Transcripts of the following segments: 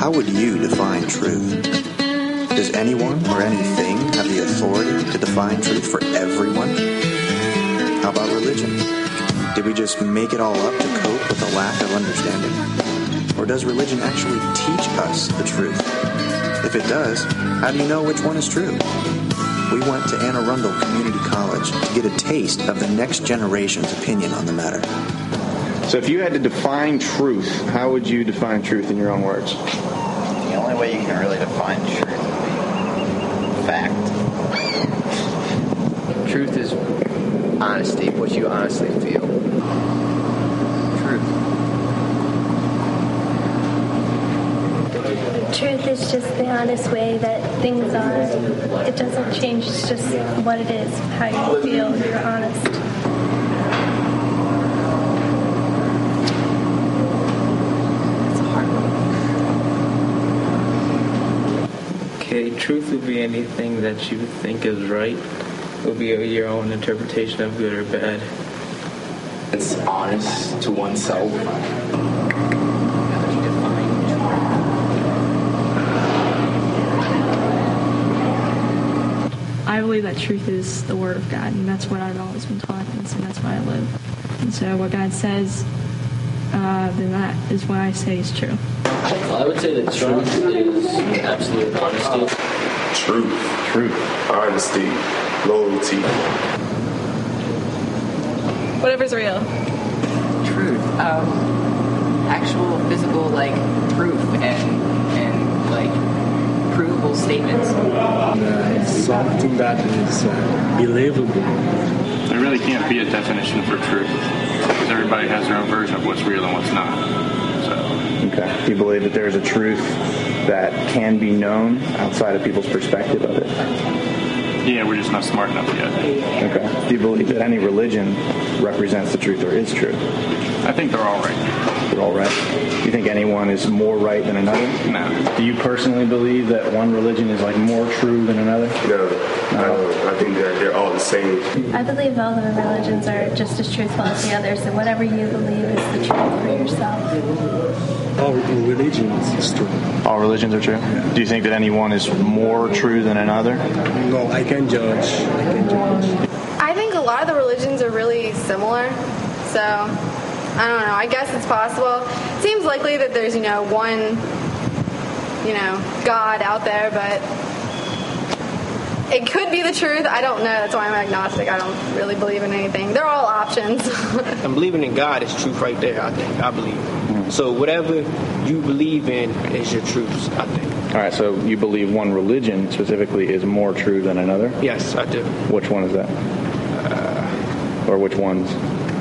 How would you define truth? Does anyone or anything have the authority to define truth for everyone? How about religion? Did we just make it all up to cope with a lack of understanding? Or does religion actually teach us the truth? If it does, how do you know which one is true? We went to Anne Arundel Community College to get a taste of the next generation's opinion on the matter. So if you had to define truth, how would you define truth in your own words? The only way you can really define truth would be fact. Truth is honesty, what you honestly feel. Truth is just the honest way that things are. It doesn't change. It's just what it is, how you feel. You're honest. It's a hard one. Okay, truth would be anything that you think is right. It would be your own interpretation of good or bad. It's honest to oneself. I believe that truth is the Word of God, and that's what I've always been taught, and so that's why I live. And so what God says, then that is what I say is true. Well, I would say that truth is absolute honesty. Truth. Honesty. Loyalty. Whatever's real. Truth. Actual physical, proof and provable statements. Something that is believable. There really can't be a definition for truth because everybody has their own version of what's real and what's not. Okay. Do you believe that there is a truth that can be known outside of people's perspective of it? Yeah, we're just not smart enough yet. Okay. Do you believe that any religion represents the truth or is true? I think they're all right. They're all right? Do you think anyone is more right than another? No. Do you personally believe that one religion is more true than another? No. I think they're all the same. I believe all the religions are just as truthful as the others, and whatever you believe is the truth for yourself. All religions is true. All religions are true? Yeah. Do you think that any one is more true than another? No, I can judge. I think a lot of the religions are really similar, so I don't know. I guess it's possible. It seems likely that there's, one, God out there, but it could be the truth. I don't know. That's why I'm agnostic. I don't really believe in anything. They're all options. And believing in God is truth right there, I believe. So whatever you believe in is your truth, I think. All right, so you believe one religion specifically is more true than another? Yes, I do. Which one is that? Or which ones?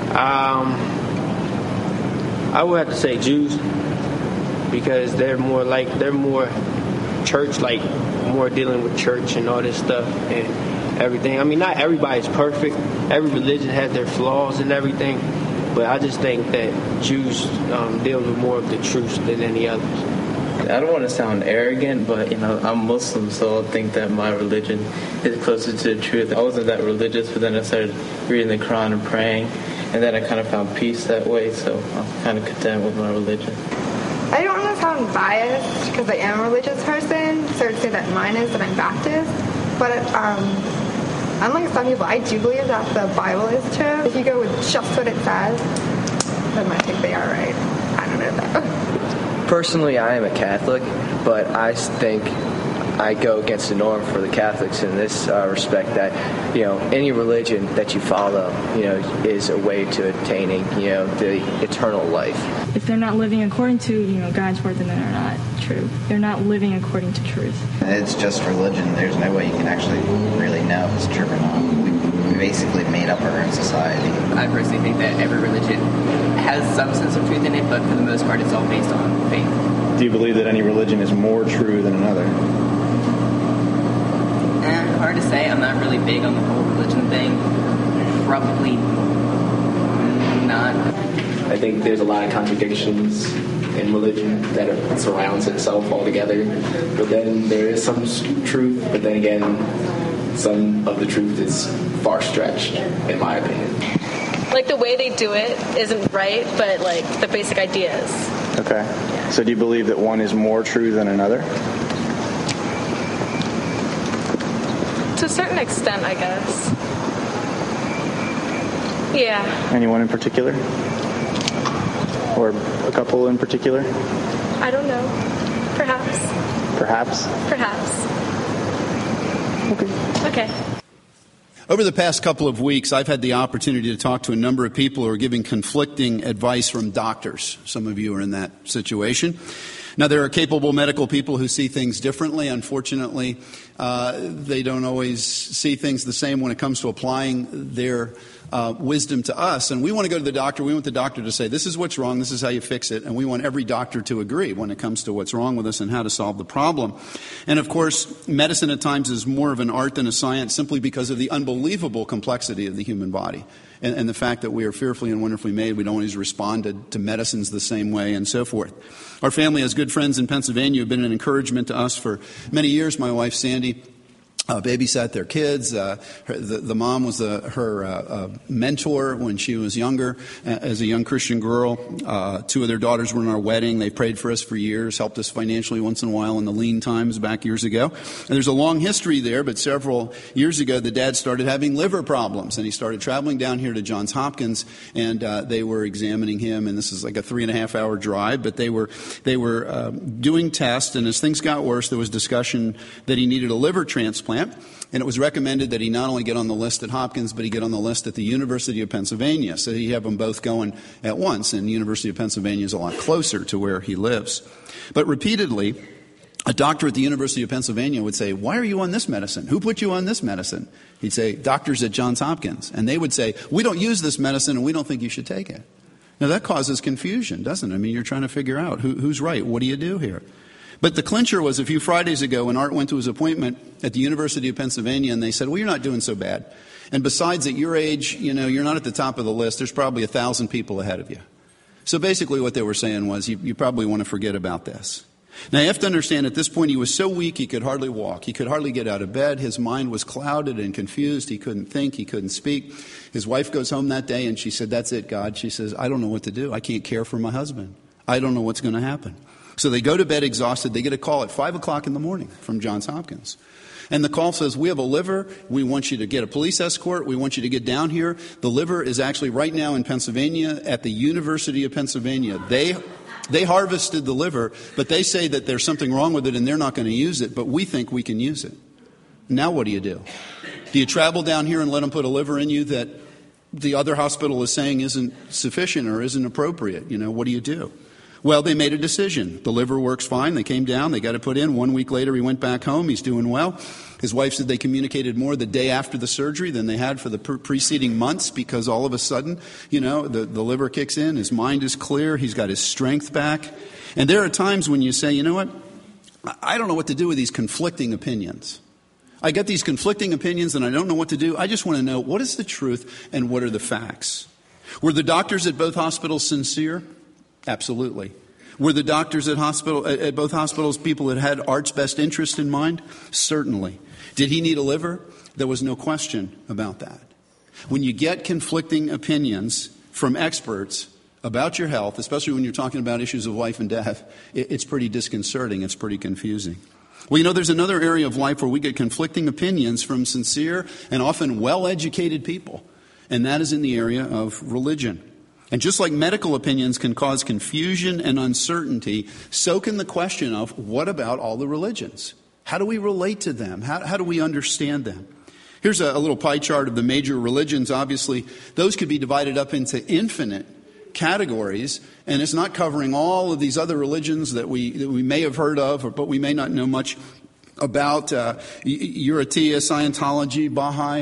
I would have to say Jews because they're more church, more dealing with church and all this stuff and everything. I mean, not everybody's perfect. Every religion has their flaws and everything. But I just think that Jews deal with more of the truth than any others. I don't want to sound arrogant, but I'm Muslim, so I think that my religion is closer to the truth. I wasn't that religious, but then I started reading the Quran and praying, and then I kind of found peace that way, so I'm kind of content with my religion. I don't want to sound biased because I am a religious person, so to say that mine is that I'm Baptist, but unlike some people, I do believe that the Bible is true. If you go with just what it says, then I think they are right. I don't know though. Personally, I am a Catholic, but I think I go against the norm for the Catholics in this respect that, any religion that you follow, is a way to attaining, the eternal life. If they're not living according to, God's word, then they're not true. They're not living according to truth. It's just religion. There's no way you can actually really know if it's true or not. We basically made up our own society. I personally think that every religion has some sense of truth in it, but for the most part, it's all based on faith. Do you believe that any religion is more true than another? Hard to say. I'm not really big on the whole religion thing. Probably not. I think there's a lot of contradictions in religion that surrounds itself altogether. But then there is some truth, but then again, some of the truth is far-stretched, in my opinion. Like, the way they do it isn't right, but, like, the basic ideas. Okay. So do you believe that one is more true than another? To a certain extent, I guess. Yeah. Anyone in particular? Or a couple in particular? I don't know. Perhaps. Perhaps? Perhaps. Okay. Over the past couple of weeks, I've had the opportunity to talk to a number of people who are giving conflicting advice from doctors. Some of you are in that situation. Now, there are capable medical people who see things differently. Unfortunately, they don't always see things the same when it comes to applying their wisdom to us. And we want to go to the doctor. We want the doctor to say, this is what's wrong, this is how you fix it. And we want every doctor to agree when it comes to what's wrong with us and how to solve the problem. And of course, medicine at times is more of an art than a science, simply because of the unbelievable complexity of the human body. And the fact that we are fearfully and wonderfully made. We don't always respond to medicines the same way and so forth. Our family has good friends in Pennsylvania who have been an encouragement to us for many years. My wife, Sandy, babysat their kids. The mom was her mentor when she was younger, as a young Christian girl. Two of their daughters were in our wedding. They prayed for us for years, helped us financially once in a while in the lean times back years ago. And there's a long history there, but several years ago, the dad started having liver problems, and he started traveling down here to Johns Hopkins, and they were examining him. And this is like a 3.5-hour drive, but they were doing tests, and as things got worse, there was discussion that he needed a liver transplant. And it was recommended that he not only get on the list at Hopkins, but he get on the list at the University of Pennsylvania. So you have them both going at once. And the University of Pennsylvania is a lot closer to where he lives. But repeatedly, a doctor at the University of Pennsylvania would say, why are you on this medicine? Who put you on this medicine? He'd say, doctors at Johns Hopkins. And they would say, we don't use this medicine and we don't think you should take it. Now that causes confusion, doesn't it? I mean, you're trying to figure out who's right. What do you do here? But the clincher was a few Fridays ago when Art went to his appointment at the University of Pennsylvania, and they said, well, you're not doing so bad. And besides, at your age, you're not at the top of the list. There's probably 1,000 people ahead of you. So basically what they were saying was, you probably want to forget about this. Now, you have to understand, at this point, he was so weak he could hardly walk. He could hardly get out of bed. His mind was clouded and confused. He couldn't think. He couldn't speak. His wife goes home that day, and she said, that's it, God. She says, I don't know what to do. I can't care for my husband. I don't know what's going to happen. So they go to bed exhausted. They get a call at 5 o'clock in the morning from Johns Hopkins. And the call says, we have a liver. We want you to get a police escort. We want you to get down here. The liver is actually right now in Pennsylvania at the University of Pennsylvania. They harvested the liver, but they say that there's something wrong with it and they're not going to use it, but we think we can use it. Now what do you do? Do you travel down here and let them put a liver in you that the other hospital is saying isn't sufficient or isn't appropriate? What do you do? Well, they made a decision. The liver works fine. They came down. They got it put in. 1 week later, he went back home. He's doing well. His wife said they communicated more the day after the surgery than they had for the preceding months, because all of a sudden, the liver kicks in. His mind is clear. He's got his strength back. And there are times when you say, you know what? I don't know what to do with these conflicting opinions. I get these conflicting opinions and I don't know what to do. I just want to know, what is the truth and what are the facts? Were the doctors at both hospitals sincere? Absolutely. Were the doctors at both hospitals people that had Art's best interest in mind? Certainly. Did he need a liver? There was no question about that. When you get conflicting opinions from experts about your health, especially when you're talking about issues of life and death, it's pretty disconcerting. It's pretty confusing. Well, there's another area of life where we get conflicting opinions from sincere and often well-educated people, and that is in the area of religion. And just like medical opinions can cause confusion and uncertainty, so can the question of, what about all the religions? How do we relate to them? How do we understand them? Here's a little pie chart of the major religions. Obviously, those could be divided up into infinite categories, and it's not covering all of these other religions that we may have heard of, but we may not know much about. Uratia, Scientology, Baha'i,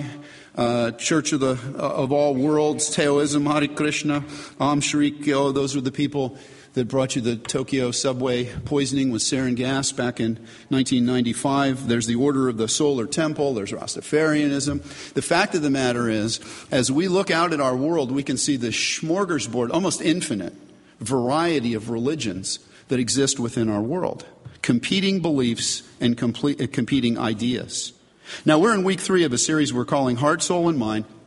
Church of All Worlds, Taoism, Hare Krishna, Om Shri Kyo. Those were the people that brought you the Tokyo subway poisoning with sarin gas back in 1995. There's the Order of the Solar Temple. There's Rastafarianism. The fact of the matter is, as we look out at our world, we can see the smorgasbord, almost infinite variety of religions that exist within our world. Competing beliefs and competing ideas. Now, we're in week 3 of a series we're calling Heart, Soul, and Mind.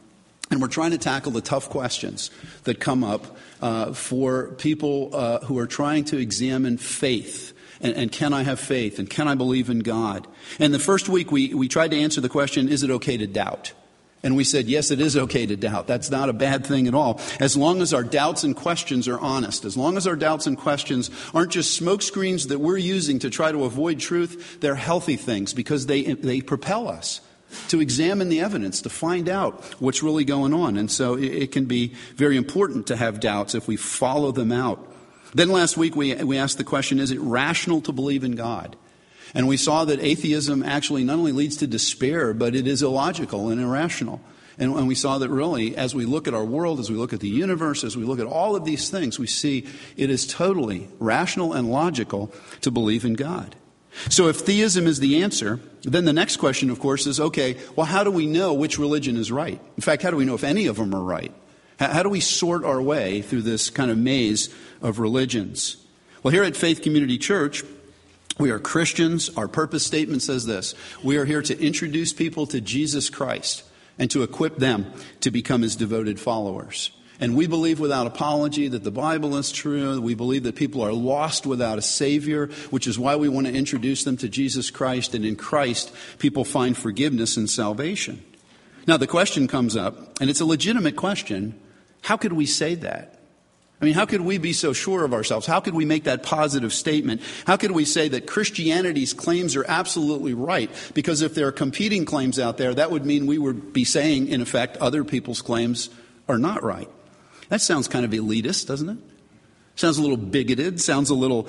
And we're trying to tackle the tough questions that come up for people who are trying to examine faith. And can I have faith? And can I believe in God? And the first week we tried to answer the question, is it okay to doubt? And we said, yes, it is okay to doubt. That's not a bad thing at all. As long as our doubts and questions are honest, as long as our doubts and questions aren't just smokescreens that we're using to try to avoid truth, they're healthy things because they propel us to examine the evidence, to find out what's really going on. And so it can be very important to have doubts if we follow them out. Then last week we asked the question, is it rational to believe in God? And we saw that atheism actually not only leads to despair, but it is illogical and irrational. And we saw that really, as we look at our world, as we look at the universe, as we look at all of these things, we see it is totally rational and logical to believe in God. So if theism is the answer, then the next question, of course, is, okay, well, how do we know which religion is right? In fact, how do we know if any of them are right? How do we sort our way through this kind of maze of religions? Well, here at Faith Community Church, we are Christians. Our purpose statement says this: we are here to introduce people to Jesus Christ and to equip them to become his devoted followers. And we believe without apology that the Bible is true. We believe that people are lost without a Savior, which is why we want to introduce them to Jesus Christ. And in Christ, people find forgiveness and salvation. Now, the question comes up, and it's a legitimate question. How could we say that? I mean, how could we be so sure of ourselves? How could we make that positive statement? How could we say that Christianity's claims are absolutely right? Because if there are competing claims out there, that would mean we would be saying, in effect, other people's claims are not right. That sounds kind of elitist, doesn't it? Sounds a little bigoted, sounds a little,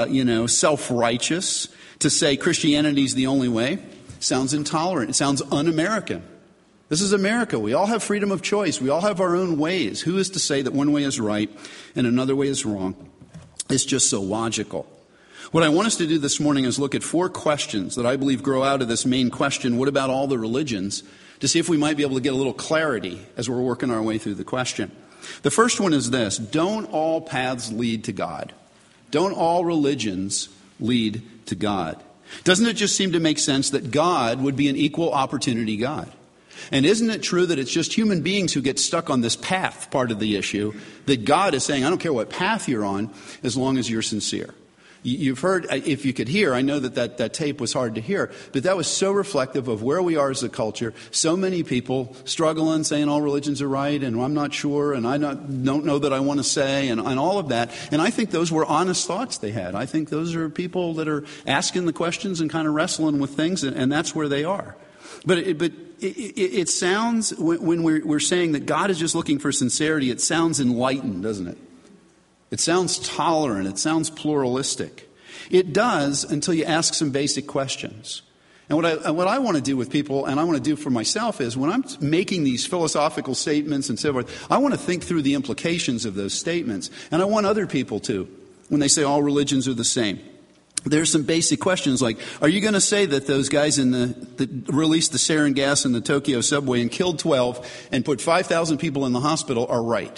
self-righteous. To say Christianity's the only way sounds intolerant. It sounds un-American. This is America. We all have freedom of choice. We all have our own ways. Who is to say that one way is right and another way is wrong? It's just so logical. What I want us to do this morning is look at 4 questions that I believe grow out of this main question, what about all the religions, to see if we might be able to get a little clarity as we're working our way through the question. The first one is this: don't all paths lead to God? Don't all religions lead to God? Doesn't it just seem to make sense that God would be an equal opportunity God? And isn't it true that it's just human beings who get stuck on this path part of the issue, that God is saying, I don't care what path you're on, as long as you're sincere? You've heard, if you could hear, I know that tape was hard to hear, but that was so reflective of where we are as a culture. So many people struggling, saying all religions are right, and I'm not sure, and don't know that I want to say, and all of that. And I think those were honest thoughts they had. I think those are people that are asking the questions and kind of wrestling with things, and that's where they are. But it sounds, when we're saying that God is just looking for sincerity, it sounds enlightened, doesn't it? It sounds tolerant. It sounds pluralistic. It does until you ask some basic questions. And what I want to do with people, and I want to do for myself, is when I'm making these philosophical statements and so forth, I want to think through the implications of those statements. And I want other people to, when they say all religions are the same. There's some basic questions like, are you going to say that those guys that released the sarin gas in the Tokyo subway and killed 12 and put 5,000 people in the hospital are right?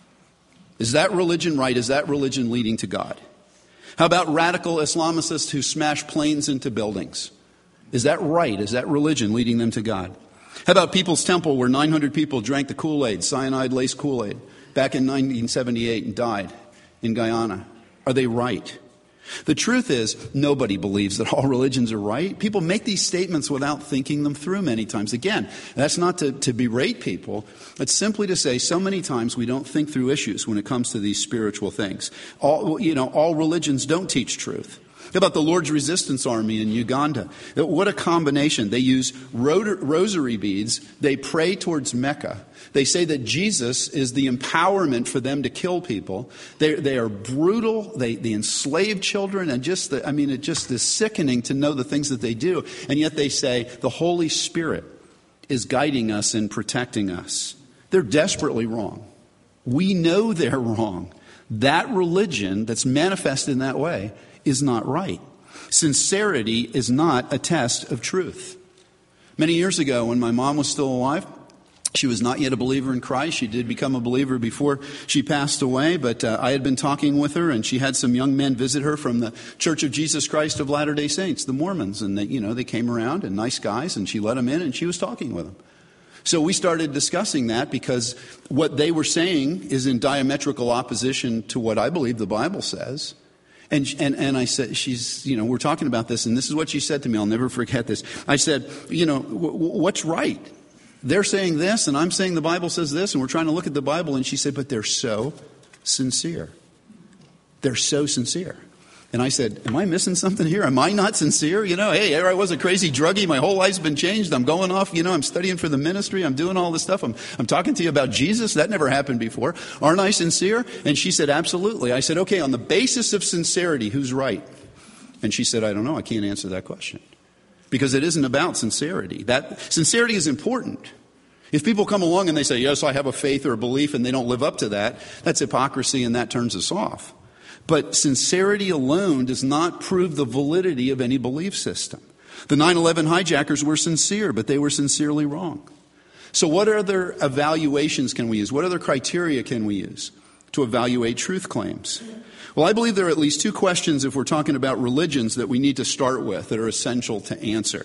Is that religion right? Is that religion leading to God? How about radical Islamicists who smash planes into buildings? Is that right? Is that religion leading them to God? How about People's Temple, where 900 people drank the Kool-Aid, cyanide-laced Kool-Aid, back in 1978 and died in Guyana? Are they right? The truth is, nobody believes that all religions are right. People make these statements without thinking them through many times. Again, that's not to berate people. It's simply to say so many times we don't think through issues when it comes to these spiritual things. All religions don't teach truth. How about the Lord's Resistance Army in Uganda? What a combination. They use rosary beads. They pray towards Mecca. They say that Jesus is the empowerment for them to kill people. They are brutal. They enslave children. And it just is sickening to know the things that they do. And yet they say the Holy Spirit is guiding us and protecting us. They're desperately wrong. We know they're wrong. That religion that's manifested in that way is not right. Sincerity is not a test of truth. Many years ago, when my mom was still alive, she was not yet a believer in Christ. She did become a believer before she passed away, but I had been talking with her, and she had some young men visit her from the Church of Jesus Christ of Latter-day Saints, the Mormons, and they came around, and nice guys, and she let them in, and she was talking with them. So we started discussing that because what they were saying is in diametrical opposition to what I believe the Bible says. And I said, we're talking about this, and this is what she said to me. I'll never forget this. I said, what's right? They're saying this, and I'm saying the Bible says this, and we're trying to look at the Bible. And she said, but they're so sincere. They're so sincere. And I said, am I missing something here? Am I not sincere? Hey, here I was a crazy druggie. My whole life's been changed. I'm going off, I'm studying for the ministry. I'm doing all this stuff. I'm talking to you about Jesus. That never happened before. Aren't I sincere? And she said, absolutely. I said, okay, on the basis of sincerity, who's right? And she said, I don't know. I can't answer that question. Because it isn't about sincerity. That sincerity is important. If people come along and they say, yes, I have a faith or a belief, and they don't live up to that, that's hypocrisy, and that turns us off. But sincerity alone does not prove the validity of any belief system. The 9/11 hijackers were sincere, but they were sincerely wrong. So what other evaluations can we use? What other criteria can we use to evaluate truth claims? Well, I believe there are at least two questions, if we're talking about religions, that we need to start with that are essential to answer.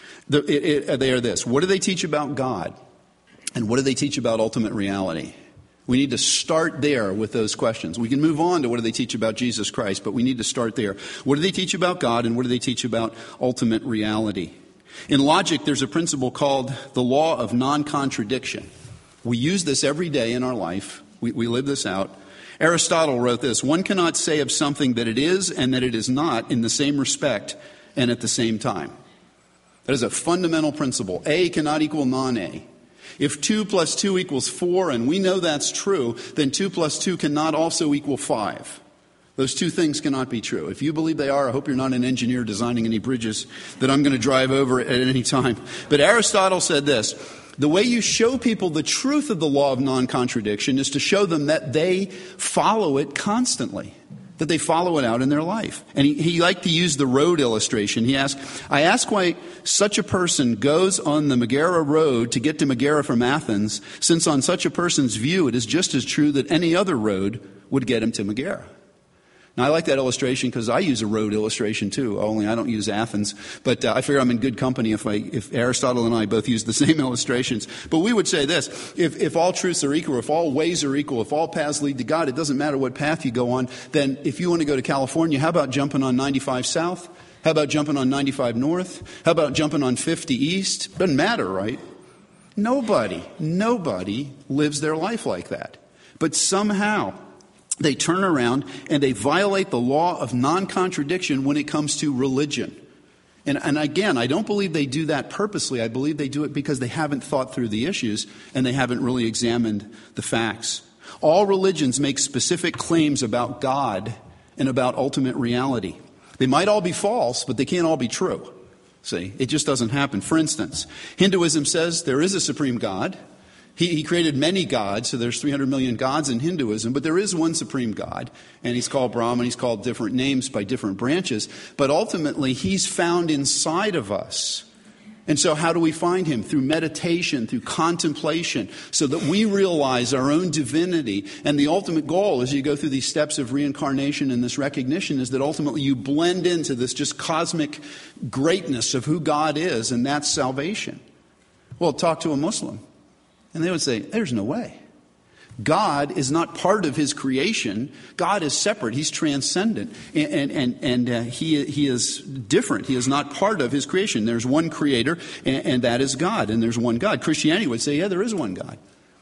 They are this. What do they teach about God? And what do they teach about ultimate reality? We need to start there with those questions. We can move on to what do they teach about Jesus Christ, but we need to start there. What do they teach about God, and what do they teach about ultimate reality? In logic, there's a principle called the law of non-contradiction. We use this every day in our life. We live this out. Aristotle wrote this: one cannot say of something that it is and that it is not in the same respect and at the same time. That is a fundamental principle. A cannot equal non-A. If 2 plus 2 equals 4, and we know that's true, then 2 plus 2 cannot also equal 5. Those two things cannot be true. If you believe they are, I hope you're not an engineer designing any bridges that I'm going to drive over at any time. But Aristotle said this: the way you show people the truth of the law of non-contradiction is to show them that they follow it constantly, that they follow it out in their life. And he liked to use the road illustration. I ask why such a person goes on the Megara road to get to Megara from Athens, since on such a person's view it is just as true that any other road would get him to Megara. Now, I like that illustration because I use a road illustration too, only I don't use Athens. But I figure I'm in good company if Aristotle and I both use the same illustrations. But we would say this: if all truths are equal, if all ways are equal, if all paths lead to God, it doesn't matter what path you go on. Then if you want to go to California, how about jumping on 95 South? How about jumping on 95 North? How about jumping on 50 East? Doesn't matter, right? Nobody lives their life like that. But somehow they turn around and they violate the law of non-contradiction when it comes to religion. And again, I don't believe they do that purposely. I believe they do it because they haven't thought through the issues and they haven't really examined the facts. All religions make specific claims about God and about ultimate reality. They might all be false, but they can't all be true. See, it just doesn't happen. For instance, Hinduism says there is a supreme God. He created many gods, so there's 300 million gods in Hinduism, but there is one supreme God, and he's called Brahman. He's called different names by different branches, but ultimately he's found inside of us. And so how do we find him? Through meditation, through contemplation, so that we realize our own divinity. And the ultimate goal, as you go through these steps of reincarnation and this recognition, is that ultimately you blend into this just cosmic greatness of who God is, and that's salvation. Well, talk to a Muslim. And they would say, there's no way. God is not part of his creation. God is separate. He's transcendent. And he is different. He is not part of his creation. There's one creator, and that is God. And there's one God. Christianity would say, yeah, there is one God.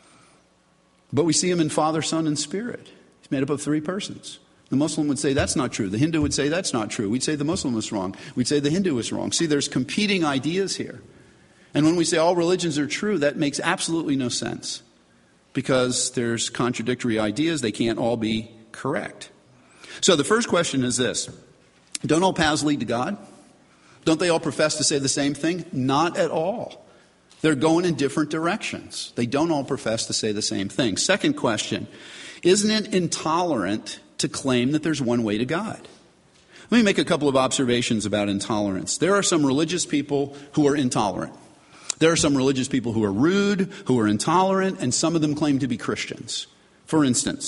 But we see him in Father, Son, and Spirit. He's made up of three persons. The Muslim would say that's not true. The Hindu would say that's not true. We'd say the Muslim was wrong. We'd say the Hindu was wrong. See, there's competing ideas here. And when we say all religions are true, that makes absolutely no sense. Because there's contradictory ideas. They can't all be correct. So the first question is this: don't all paths lead to God? Don't they all profess to say the same thing? Not at all. They're going in different directions. They don't all profess to say the same thing. Second question: isn't it intolerant to claim that there's one way to God? Let me make a couple of observations about intolerance. There are some religious people who are intolerant. There are some religious people who are rude, who are intolerant, and some of them claim to be Christians. For instance,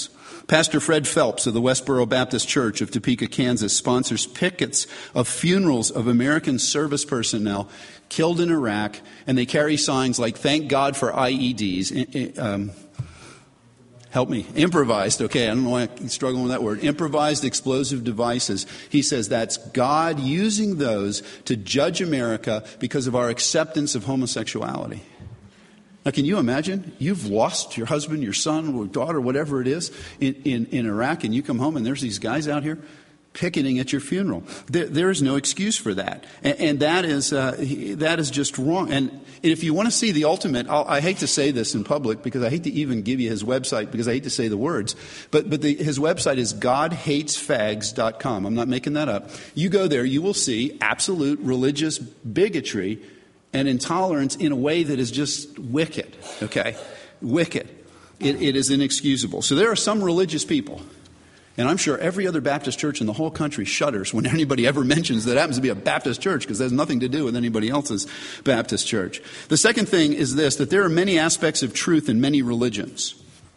Pastor Fred Phelps of the Westboro Baptist Church of Topeka, Kansas, sponsors pickets of funerals of American service personnel killed in Iraq, and they carry signs like, "Thank God for IEDs." Help me. Improvised. Okay, I don't know why I'm struggling with that word. Improvised explosive devices. He says that's God using those to judge America because of our acceptance of homosexuality. Now, can you imagine? You've lost your husband, your son, or daughter, whatever it is, in Iraq, and you come home and there's these guys out here picketing at your funeral. There is no excuse for that. And that is just wrong. And if you want to see the ultimate, I hate to say this in public because I hate to even give you his website because I hate to say the words, but his website is godhatesfags.com. I'm not making that up. You go there, you will see absolute religious bigotry and intolerance in a way that is just wicked, okay? Wicked. It is inexcusable. So there are some religious people, and I'm sure every other Baptist church in the whole country shudders when anybody ever mentions that it happens to be a Baptist church because that has nothing to do with anybody else's Baptist church. The second thing is this, that there are many aspects of truth in many religions.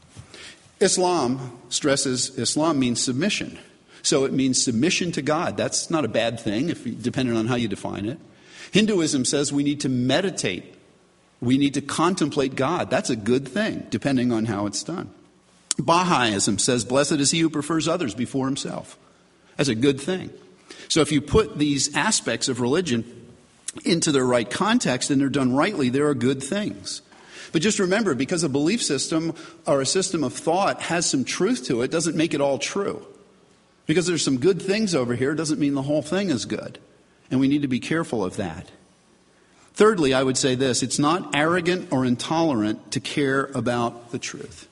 Islam means submission. So it means submission to God. That's not a bad thing, depending on how you define it. Hinduism says we need to meditate. We need to contemplate God. That's a good thing, depending on how it's done. Baha'ism says, blessed is he who prefers others before himself. That's a good thing. So if you put these aspects of religion into their right context and they're done rightly, there are good things. But just remember, because a belief system or a system of thought has some truth to it, doesn't make it all true. Because there's some good things over here doesn't mean the whole thing is good. And we need to be careful of that. Thirdly, I would say this, it's not arrogant or intolerant to care about the truth.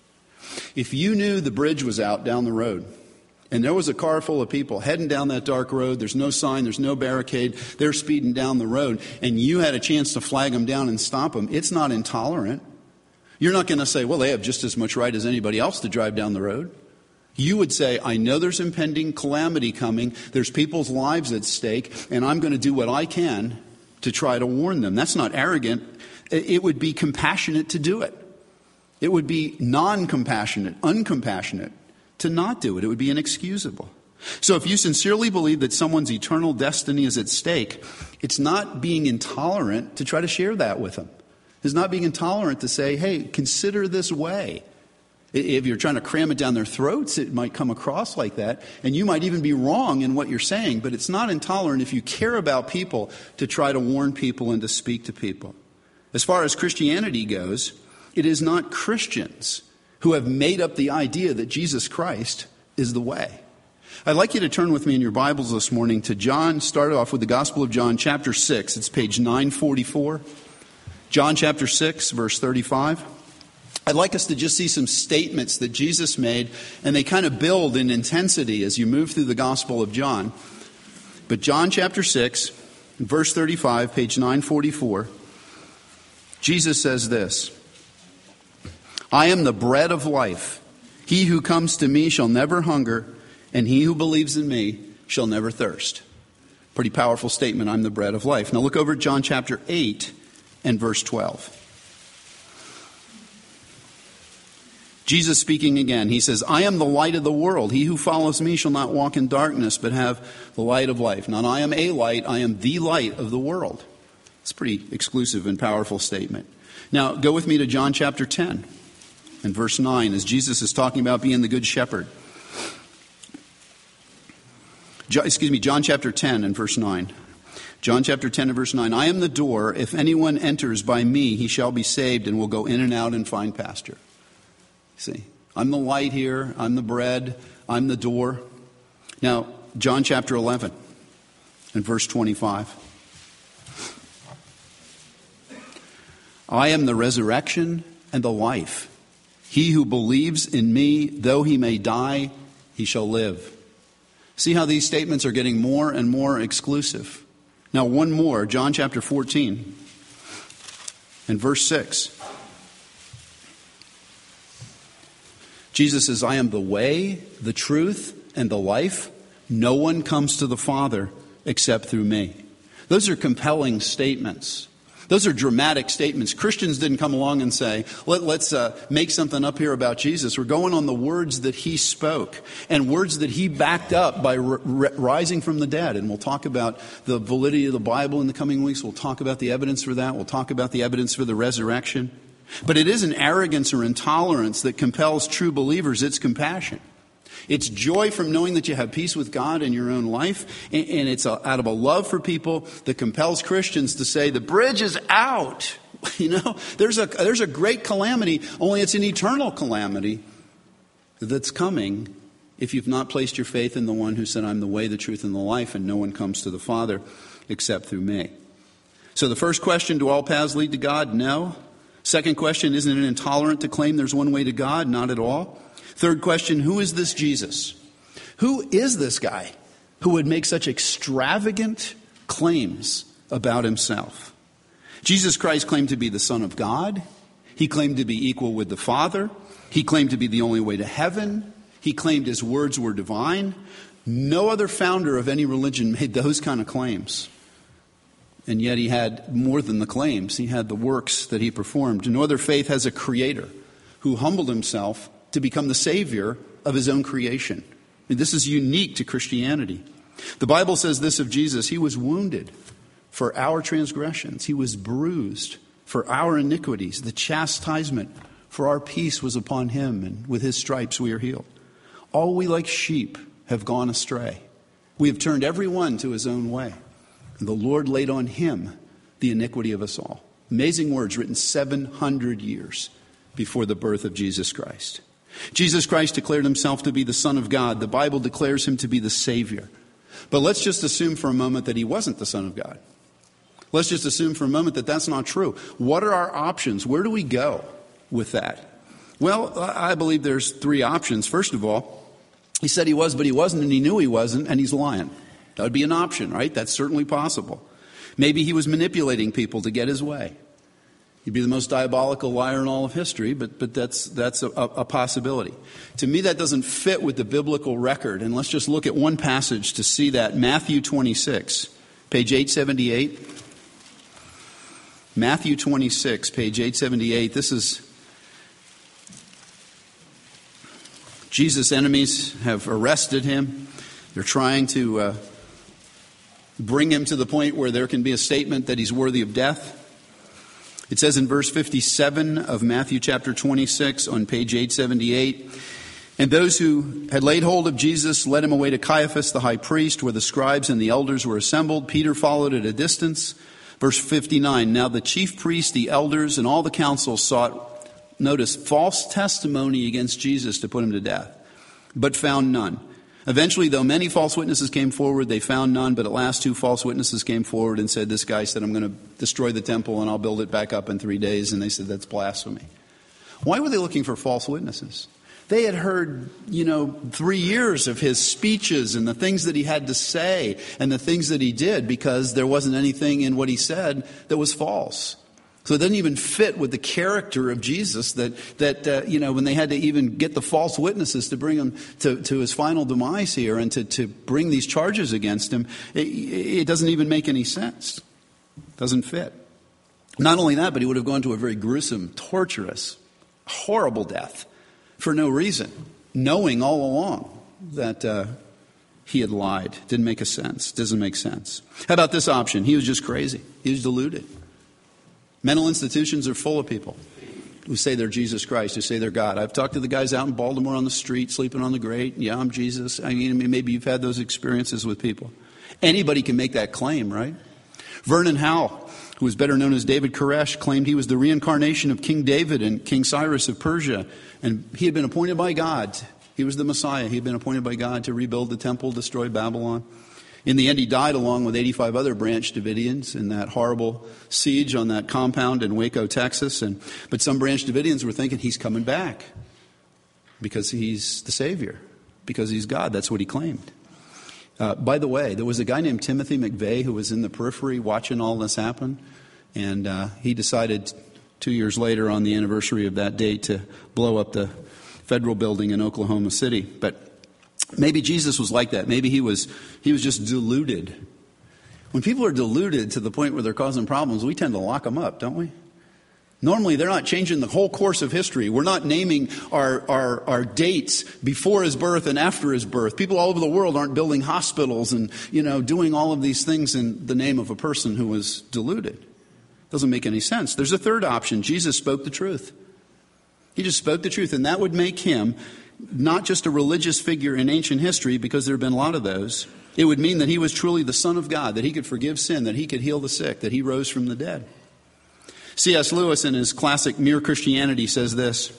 If you knew the bridge was out down the road, and there was a car full of people heading down that dark road, there's no sign, there's no barricade, they're speeding down the road, and you had a chance to flag them down and stop them, it's not intolerant. You're not going to say, well, they have just as much right as anybody else to drive down the road. You would say, I know there's impending calamity coming, there's people's lives at stake, and I'm going to do what I can to try to warn them. That's not arrogant. It would be compassionate to do it. It would be non-compassionate, uncompassionate to not do it. It would be inexcusable. So if you sincerely believe that someone's eternal destiny is at stake, it's not being intolerant to try to share that with them. It's not being intolerant to say, hey, consider this way. If you're trying to cram it down their throats, it might come across like that. And you might even be wrong in what you're saying. But it's not intolerant if you care about people to try to warn people and to speak to people. As far as Christianity goes, it is not Christians who have made up the idea that Jesus Christ is the way. I'd like you to turn with me in your Bibles this morning to John. Start off with the Gospel of John, chapter 6. It's page 944. John chapter 6, verse 35. I'd like us to just see some statements that Jesus made, and they kind of build in intensity as you move through the Gospel of John. But John chapter 6, verse 35, page 944, Jesus says this, I am the bread of life. He who comes to me shall never hunger, and he who believes in me shall never thirst. Pretty powerful statement, I'm the bread of life. Now look over at John chapter 8 and verse 12. Jesus speaking again, he says, I am the light of the world. He who follows me shall not walk in darkness, but have the light of life. Not I am a light, I am the light of the world. It's a pretty exclusive and powerful statement. Now, go with me to John chapter 10 and verse 9, as Jesus is talking about being the good shepherd. John chapter 10 and verse 9. John chapter 10 and verse 9. I am the door. If anyone enters by me, he shall be saved and will go in and out and find pasture. See, I'm the light here, I'm the bread, I'm the door. Now, John chapter 11 and verse 25. I am the resurrection and the life. He who believes in me, though he may die, he shall live. See how these statements are getting more and more exclusive. Now, one more, John chapter 14 and verse 6. Jesus says, I am the way, the truth, and the life. No one comes to the Father except through me. Those are compelling statements. Those are dramatic statements. Christians didn't come along and say, let's make something up here about Jesus. We're going on the words that he spoke and words that he backed up by rising from the dead. And we'll talk about the validity of the Bible in the coming weeks. We'll talk about the evidence for that. We'll talk about the evidence for the resurrection. But it isn't arrogance or intolerance that compels true believers. It's compassion. It's joy from knowing that you have peace with God in your own life, and it's out of a love for people that compels Christians to say the bridge is out. You know, there's a great calamity, only it's an eternal calamity that's coming if you've not placed your faith in the one who said, I'm the way, the truth, and the life, and no one comes to the Father except through me. So the first question, do all paths lead to God? No. Second question, isn't it intolerant to claim there's one way to God? Not at all. Third question, who is this Jesus? Who is this guy who would make such extravagant claims about himself? Jesus Christ claimed to be the Son of God. He claimed to be equal with the Father. He claimed to be the only way to heaven. He claimed his words were divine. No other founder of any religion made those kind of claims. And yet he had more than the claims. He had the works that he performed. No other faith has a creator who humbled himself to become the Savior of his own creation. And this is unique to Christianity. The Bible says this of Jesus: he was wounded for our transgressions. He was bruised for our iniquities. The chastisement for our peace was upon him, and with his stripes we are healed. All we like sheep have gone astray. We have turned every one to his own way. And the Lord laid on him the iniquity of us all. Amazing words written 700 years before the birth of Jesus Christ. Jesus Christ declared himself to be the Son of God. The Bible declares him to be the Savior. But let's just assume for a moment that he wasn't the Son of God. Let's just assume for a moment that that's not true. What are our options? Where do we go with that? Well, I believe there's three options. First of all, he said he was, but he wasn't, and he knew he wasn't, and he's lying. That would be an option, right? That's certainly possible. Maybe he was manipulating people to get his way. He'd be the most diabolical liar in all of history, but that's a possibility. To me, that doesn't fit with the biblical record. And let's just look at one passage to see that. Matthew 26, page 878. Matthew 26, page 878. This is Jesus' enemies have arrested him. They're trying to bring him to the point where there can be a statement that he's worthy of death. It says in verse 57 of Matthew chapter 26 on page 878, and those who had laid hold of Jesus led him away to Caiaphas, the high priest, where the scribes and the elders were assembled. Peter followed at a distance. Verse 59, now the chief priests, the elders, and all the council sought, notice, false testimony against Jesus to put him to death, but found none. Eventually, though many false witnesses came forward, they found none, but at last 2 false witnesses came forward and said, this guy said, I'm going to destroy the temple and I'll build it back up in 3 days. And they said, that's blasphemy. Why were they looking for false witnesses? They had heard, 3 years of his speeches and the things that he had to say and the things that he did, because there wasn't anything in what he said that was false. So it doesn't even fit with the character of Jesus that when they had to even get the false witnesses to bring him to his final demise here and to bring these charges against him, it doesn't even make any sense. It doesn't fit. Not only that, but he would have gone to a very gruesome, torturous, horrible death for no reason, knowing all along that he had lied. Didn't make a sense. Doesn't make sense. How about this option? He was just crazy. He was deluded. Mental institutions are full of people who say they're Jesus Christ, who say they're God. I've talked to the guys out in Baltimore on the street, sleeping on the grate. Yeah, I'm Jesus. I mean, maybe you've had those experiences with people. Anybody can make that claim, right? Vernon Howell, who was better known as David Koresh, claimed he was the reincarnation of King David and King Cyrus of Persia. And he had been appointed by God. He was the Messiah. He had been appointed by God to rebuild the temple, destroy Babylon. In the end, he died along with 85 other Branch Davidians in that horrible siege on that compound in Waco, Texas. But some Branch Davidians were thinking he's coming back because he's the Savior, because he's God. That's what he claimed. By the way, there was a guy named Timothy McVeigh who was in the periphery watching all this happen. And he decided 2 years later on the anniversary of that date to blow up the federal building in Oklahoma City. But maybe Jesus was like that. Maybe he was just deluded When people are deluded to the point where they're causing problems, we tend to lock them up, don't we? Normally, they're not changing the whole course of history. We're not naming our dates before his birth and after his birth. People all over the world aren't building hospitals and, doing all of these things in the name of a person who was deluded. Doesn't make any sense. There's a third option. Jesus spoke the truth. He just spoke the truth, and that would make him not just a religious figure in ancient history, because there have been a lot of those. It would mean that he was truly the Son of God, that he could forgive sin, that he could heal the sick, that he rose from the dead. C.S. Lewis, in his classic Mere Christianity, says this: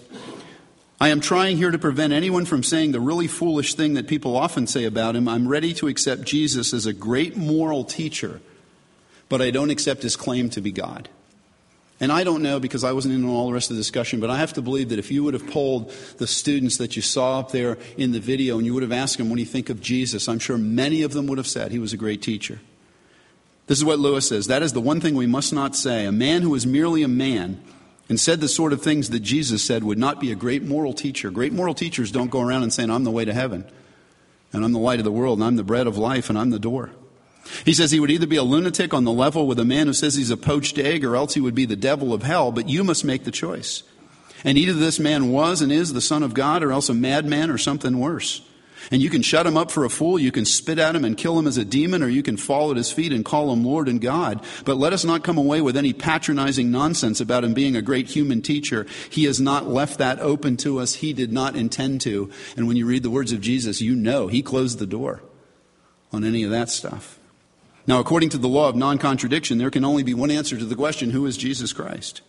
I am trying here to prevent anyone from saying the really foolish thing that people often say about him. I'm ready to accept Jesus as a great moral teacher, but I don't accept his claim to be God. And I don't know, because I wasn't in all the rest of the discussion, but I have to believe that if you would have polled the students that you saw up there in the video and you would have asked them, what do you think of Jesus? I'm sure many of them would have said he was a great teacher. This is what Lewis says: that is the one thing we must not say. A man who is merely a man and said the sort of things that Jesus said would not be a great moral teacher. Great moral teachers don't go around and saying, I'm the way to heaven, and I'm the light of the world, and I'm the bread of life, and I'm the door. He says he would either be a lunatic on the level with a man who says he's a poached egg, or else he would be the devil of hell, but you must make the choice. And either this man was and is the Son of God, or else a madman or something worse. And you can shut him up for a fool, you can spit at him and kill him as a demon, or you can fall at his feet and call him Lord and God. But let us not come away with any patronizing nonsense about him being a great human teacher. He has not left that open to us. He did not intend to. And when you read the words of Jesus, he closed the door on any of that stuff. Now, according to the law of non-contradiction, there can only be one answer to the question, who is Jesus Christ?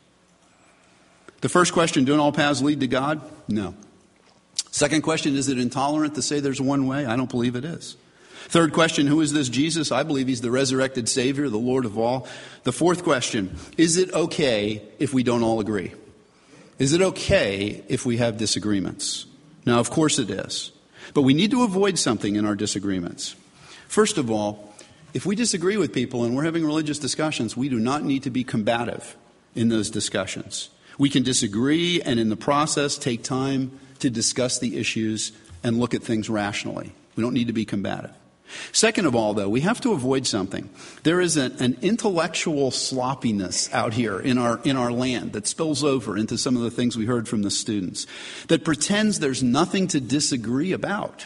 The first question, don't all paths lead to God? No. Second question, is it intolerant to say there's one way? I don't believe it is. Third question, who is this Jesus? I believe he's the resurrected Savior, the Lord of all. The fourth question, is it okay if we don't all agree? Is it okay if we have disagreements? Now, of course it is. But we need to avoid something in our disagreements. First of all, if we disagree with people and we're having religious discussions, we do not need to be combative in those discussions. We can disagree and in the process take time to discuss the issues and look at things rationally. We don't need to be combative. Second of all, though, we have to avoid something. There is an intellectual sloppiness out here in our land that spills over into some of the things we heard from the students, that pretends there's nothing to disagree about.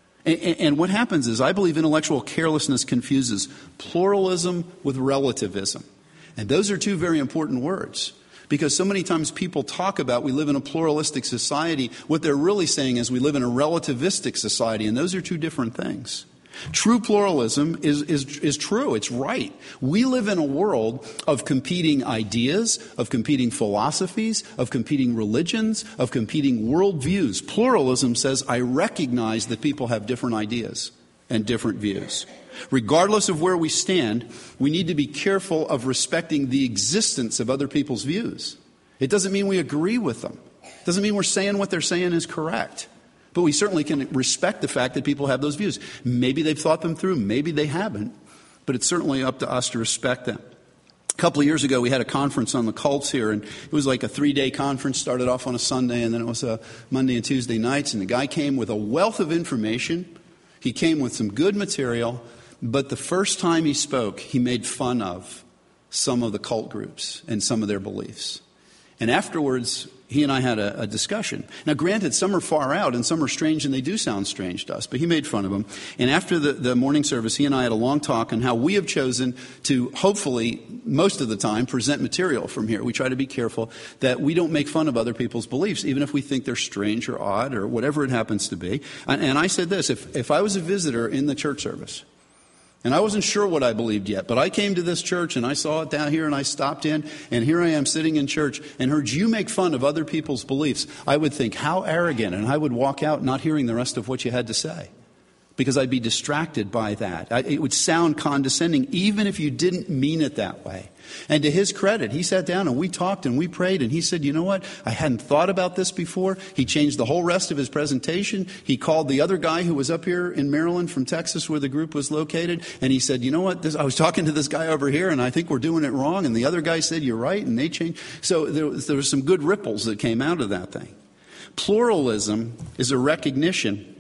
And what happens is, I believe intellectual carelessness confuses pluralism with relativism. And those are two very important words. Because so many times people talk about we live in a pluralistic society. What they're really saying is we live in a relativistic society, and those are two different things. True pluralism is true. It's right. We live in a world of competing ideas, of competing philosophies, of competing religions, of competing worldviews. Pluralism says I recognize that people have different ideas and different views. Regardless of where we stand, we need to be careful of respecting the existence of other people's views. It doesn't mean we agree with them. It doesn't mean we're saying what they're saying is correct. But we certainly can respect the fact that people have those views. Maybe they've thought them through, maybe they haven't, but it's certainly up to us to respect them. A couple of years ago, we had a conference on the cults here, and it was like a 3-day conference. Started off on a Sunday, and then it was a Monday and Tuesday nights, and the guy came with a wealth of information. He came with some good material. But the first time he spoke, he made fun of some of the cult groups and some of their beliefs. And afterwards, he and I had a discussion. Now, granted, some are far out and some are strange, and they do sound strange to us, but he made fun of them. And after the morning service, he and I had a long talk on how we have chosen to, hopefully, most of the time, present material from here. We try to be careful that we don't make fun of other people's beliefs, even if we think they're strange or odd or whatever it happens to be. And I said this, if I was a visitor in the church service, and I wasn't sure what I believed yet, but I came to this church and I saw it down here and I stopped in, and here I am sitting in church and heard you make fun of other people's beliefs. I would think, how arrogant, and I would walk out not hearing the rest of what you had to say, because I'd be distracted by that. It would sound condescending, even if you didn't mean it that way. And to his credit, he sat down and we talked and we prayed, and he said, you know what? I hadn't thought about this before. He changed the whole rest of his presentation. He called the other guy who was up here in Maryland from Texas, where the group was located, and he said, you know what? I was talking to this guy over here, and I think we're doing it wrong. And the other guy said, you're right, and they changed. So there were some good ripples that came out of that thing. Pluralism is a recognition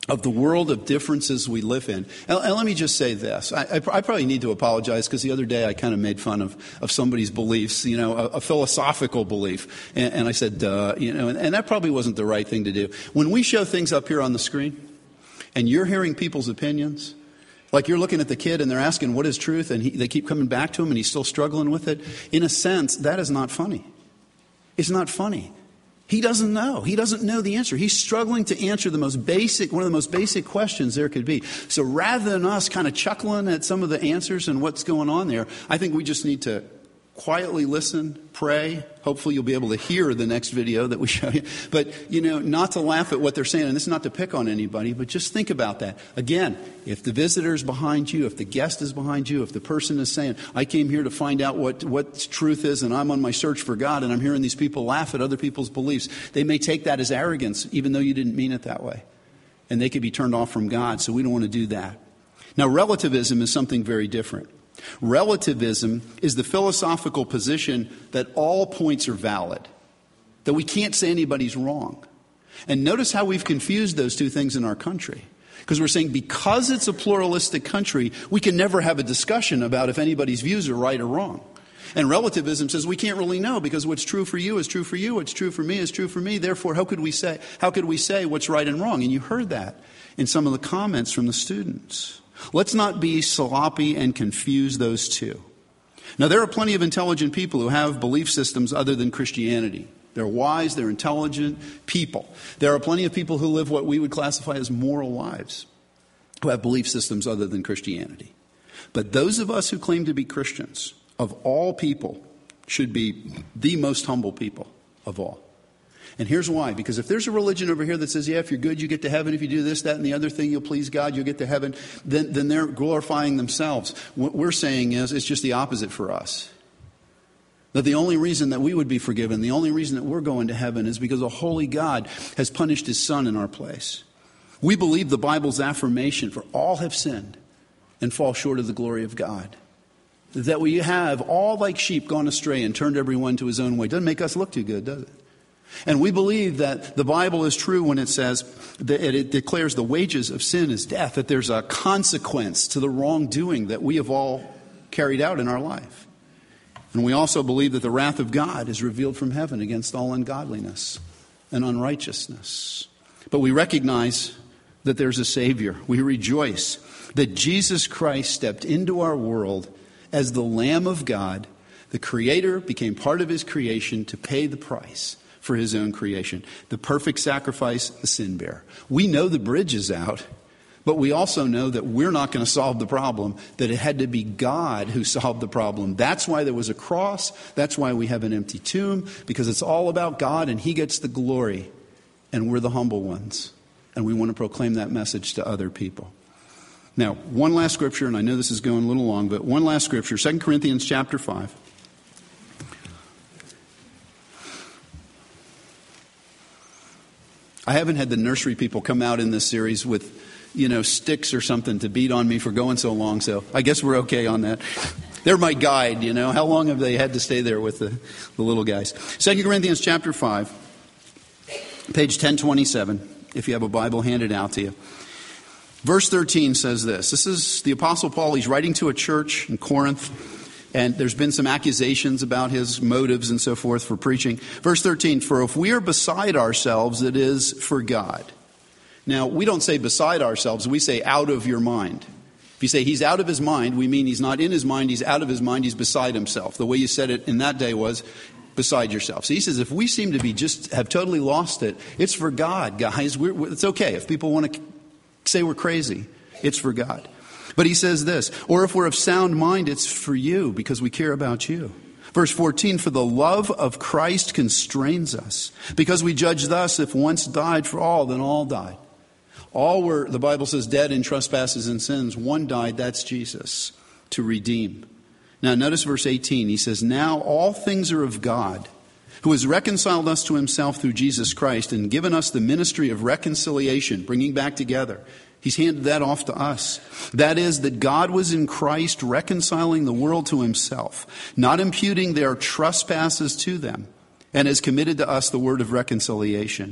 of the world of differences we live in. And let me just say this. I probably need to apologize because the other day I kind of made fun of somebody's beliefs, a philosophical belief. And I said, and that probably wasn't the right thing to do. When we show things up here on the screen and you're hearing people's opinions, like you're looking at the kid and they're asking what is truth and they keep coming back to him and he's still struggling with it. In a sense, that is not funny. It's not funny. He doesn't know. He doesn't know the answer. He's struggling to answer one of the most basic questions there could be. So rather than us kind of chuckling at some of the answers and what's going on there, I think we just need to quietly listen, pray. Hopefully you'll be able to hear the next video that we show you. But, not to laugh at what they're saying. And this is not to pick on anybody, but just think about that. Again, if the visitor is behind you, if the guest is behind you, if the person is saying, I came here to find out what truth is and I'm on my search for God and I'm hearing these people laugh at other people's beliefs, they may take that as arrogance, even though you didn't mean it that way. And they could be turned off from God. So we don't want to do that. Now, relativism is something very different. Relativism is the philosophical position that all points are valid, that we can't say anybody's wrong. And notice how we've confused those two things in our country. Because we're saying because it's a pluralistic country, we can never have a discussion about if anybody's views are right or wrong. And relativism says we can't really know because what's true for you is true for you, what's true for me is true for me. Therefore, how could we say what's right and wrong? And you heard that in some of the comments from the students. Let's not be sloppy and confuse those two. Now, there are plenty of intelligent people who have belief systems other than Christianity. They're wise, they're intelligent people. There are plenty of people who live what we would classify as moral lives, who have belief systems other than Christianity. But those of us who claim to be Christians, of all people, should be the most humble people of all. And here's why. Because if there's a religion over here that says, yeah, if you're good, you get to heaven. If you do this, that, and the other thing, you'll please God, you'll get to heaven. Then they're glorifying themselves. What we're saying is it's just the opposite for us. That the only reason that we would be forgiven, the only reason that we're going to heaven is because a holy God has punished his son in our place. We believe the Bible's affirmation for all have sinned and fall short of the glory of God. That we have all like sheep gone astray and turned everyone to his own way. Doesn't make us look too good, does it? And we believe that the Bible is true when it says that it declares the wages of sin is death, that there's a consequence to the wrongdoing that we have all carried out in our life. And we also believe that the wrath of God is revealed from heaven against all ungodliness and unrighteousness. But we recognize that there's a Savior. We rejoice that Jesus Christ stepped into our world as the Lamb of God. The Creator became part of his creation to pay the price for his own creation. The perfect sacrifice, the sin bearer. We know the bridge is out, but we also know that we're not going to solve the problem, that it had to be God who solved the problem. That's why there was a cross. That's why we have an empty tomb, because it's all about God and he gets the glory and we're the humble ones. And we want to proclaim that message to other people. Now, one last scripture, and I know this is going a little long, but one last scripture, 2 Corinthians chapter 5. I haven't had the nursery people come out in this series with, sticks or something to beat on me for going so long. So I guess we're okay on that. They're my guide, How long have they had to stay there with the little guys? 2 Corinthians chapter 5, page 1027, if you have a Bible handed out to you. Verse 13 says this. This is the Apostle Paul. He's writing to a church in Corinth. And there's been some accusations about his motives and so forth for preaching. Verse 13, for if we are beside ourselves, it is for God. Now, we don't say beside ourselves. We say out of your mind. If you say he's out of his mind, we mean he's not in his mind, he's out of his mind, he's beside himself. The way you said it in that day was beside yourself. So he says if we seem to be have totally lost it, it's for God, guys. It's okay. If people want to say we're crazy, it's for God. But he says this, or if we're of sound mind, it's for you because we care about you. Verse 14, for the love of Christ constrains us because we judge thus, if once died for all, then all died. All were, the Bible says, dead in trespasses and sins. One died, that's Jesus, to redeem. Now notice verse 18, he says, now all things are of God, who has reconciled us to himself through Jesus Christ and given us the ministry of reconciliation, bringing back together. He's handed that off to us. That is, that God was in Christ reconciling the world to himself, not imputing their trespasses to them, and has committed to us the word of reconciliation.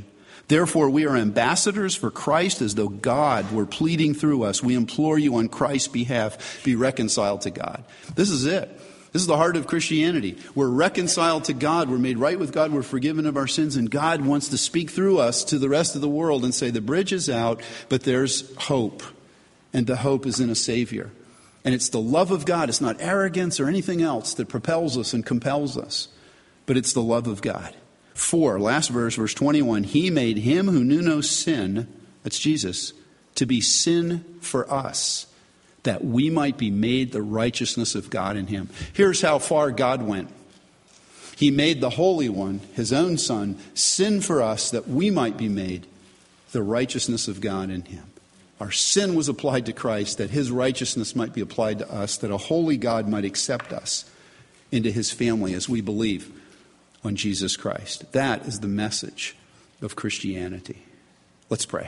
Therefore, we are ambassadors for Christ, as though God were pleading through us. We implore you on Christ's behalf, be reconciled to God. This is it. This is the heart of Christianity. We're reconciled to God. We're made right with God. We're forgiven of our sins. And God wants to speak through us to the rest of the world and say, the bridge is out, but there's hope. And the hope is in a Savior. And it's the love of God. It's not arrogance or anything else that propels us and compels us. But it's the love of God. 4, last verse, verse 21. He made him who knew no sin, that's Jesus, to be sin for us, that we might be made the righteousness of God in him. Here's how far God went. He made the Holy One, his own Son, sin for us, that we might be made the righteousness of God in him. Our sin was applied to Christ, that his righteousness might be applied to us, that a holy God might accept us into his family as we believe on Jesus Christ. That is the message of Christianity. Let's pray.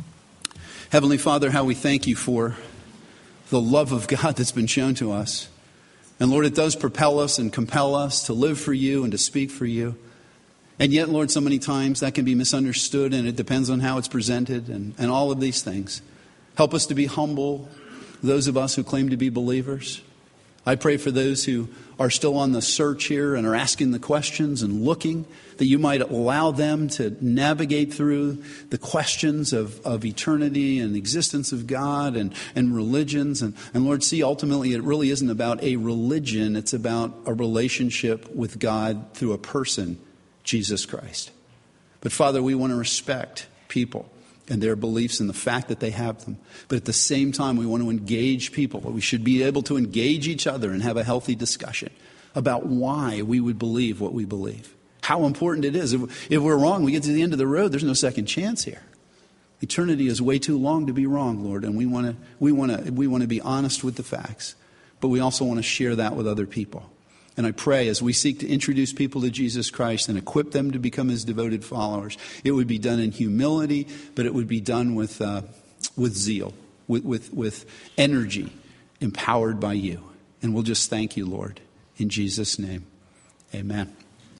Heavenly Father, how we thank you for the love of God that's been shown to us. And Lord, it does propel us and compel us to live for you and to speak for you. And yet, Lord, so many times that can be misunderstood, and it depends on how it's presented and all of these things. Help us to be humble, those of us who claim to be believers. I pray for those who are still on the search here and are asking the questions and looking, that you might allow them to navigate through the questions of eternity and existence of God and religions. And Lord, see, ultimately it really isn't about a religion. It's about a relationship with God through a person, Jesus Christ. But Father, we want to respect people and their beliefs and the fact that they have them. But at the same time, we want to engage people. We should be able to engage each other and have a healthy discussion about why we would believe what we believe. How important it is. If we're wrong, we get to the end of the road, there's no second chance here. Eternity is way too long to be wrong, Lord, and we want to be honest with the facts. But we also want to share that with other people. And I pray as we seek to introduce people to Jesus Christ and equip them to become his devoted followers, it would be done in humility, but it would be done with zeal, with energy, empowered by you. And we'll just thank you, Lord, in Jesus' name. Amen.